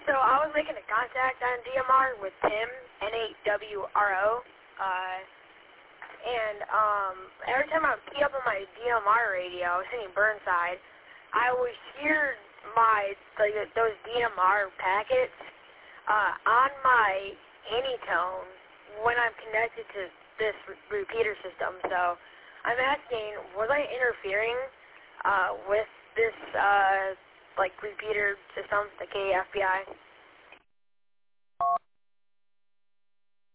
So I was making a contact on DMR with Tim, N8WRO, and every time I would key up on my DMR radio, sitting Burnside, I would hear those DMR packets on my Anytone when I'm connected to this repeater system. So I'm asking, was I interfering with this repeater system, the KFBI?